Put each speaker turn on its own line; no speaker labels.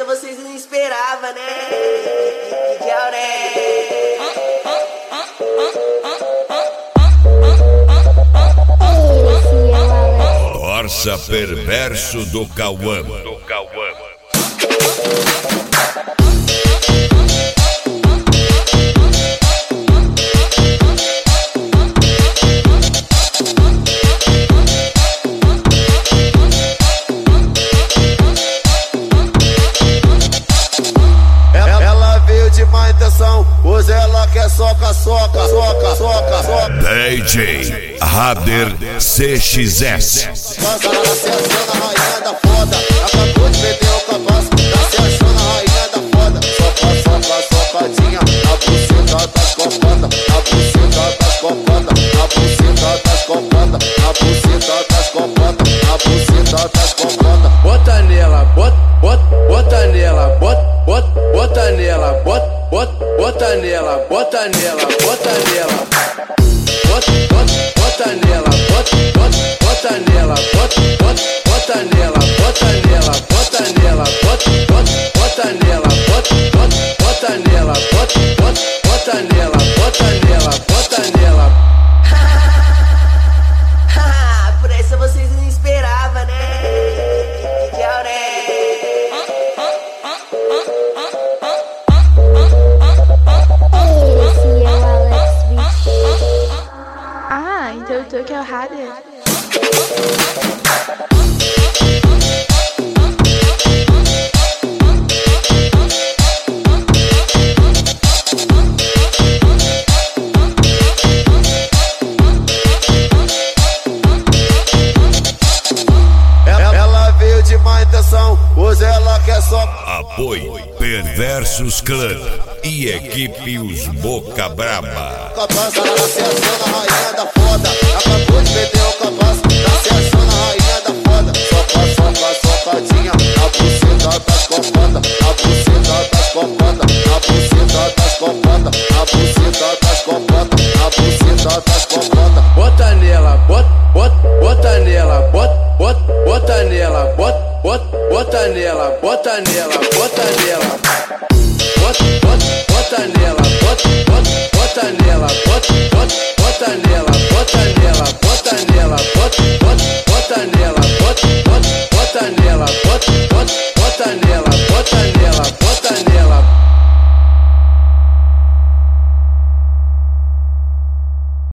essa vocês não esperavam, né? De
Corsa perverso do Cauã.
Ela veio de má intenção, hoje ela quer soca.
DJ Rader CXS.
Nossa, ela se achando a rainha da foda, acabou de perder o cabaço, tá se achando a rainha da foda. Socadinha na buceta das cocotas, na buceta das cocotas, na buceta das cocotas, na buceta das cocotas, na buceta das cocotas. Bota nela, bota nela, bota nela, bota nela, bota nela, bota nela. Bota nela, bota nela, bota nela, bota nela, bota nela, bota nela, bota nela, bota nela, bota nela, bota nela.
Por essa vocês não esperavam, né?
Ah, então eu tô que é o Rader.
Ela veio de má intenção, hoje ela quer só.
Apoio Perversos Clã e equipe Os Boca Braba.
Ela se achando a rainha da foda, acabou de perder o